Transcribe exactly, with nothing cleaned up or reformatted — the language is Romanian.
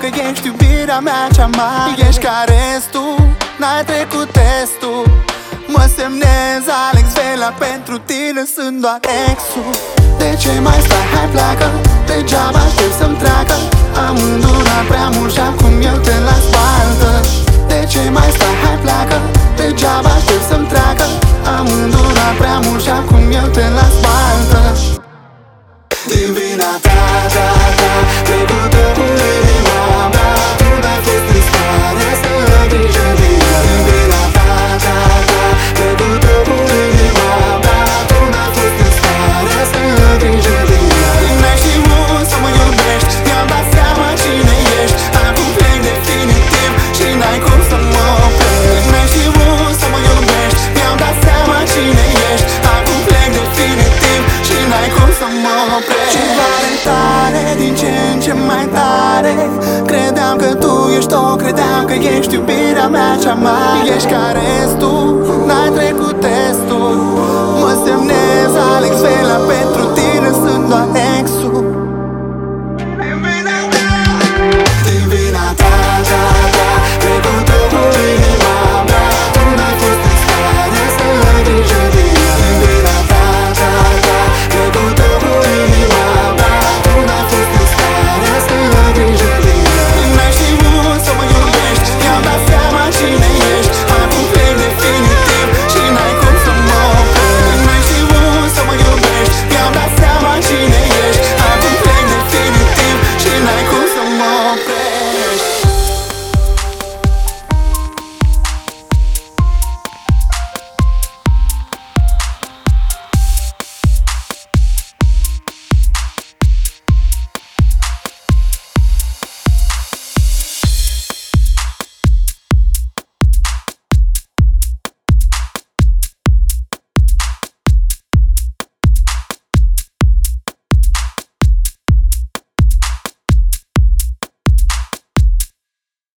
că ești iubirea mea cea mare. Ești ca restul, n-ai trecut testul. Mă semnez Alex Vela, pentru tine sunt doar exul. De ce mai stai, hai pleacă, degeaba aștept să-mi treacă. Am îndurat prea mult și acum eu te las baltă. De ce mai stai, hai pleacă, degeaba aștept să-mi treacă. Am îndurat prea mult și acum eu te las baltă. Din vina ta, ta, ta, trecută cu inima mea. Tu n-ai fost în stare să ai grijă de ea. Din vina ta, ta, ta, trecută cu inima mea. Tu n-ai fost în stare să ai grijă de ea. N-ai știut să mă iubești, mi-am dat seama cine ești. Acum plec definitiv și n-ai cum să mă oprești. N-ai știut să mă iubești, mi-am dat seama cine ești. Acum plec definitiv și n-ai cum să mă oprești. Ceva de tare, din ce în ce mai tare. Credeam că tu ești o, credeam că ești iubirea mea cea mare. Ești ca restul, n-ai trecut testul. Mă semnez Alex Vela pentru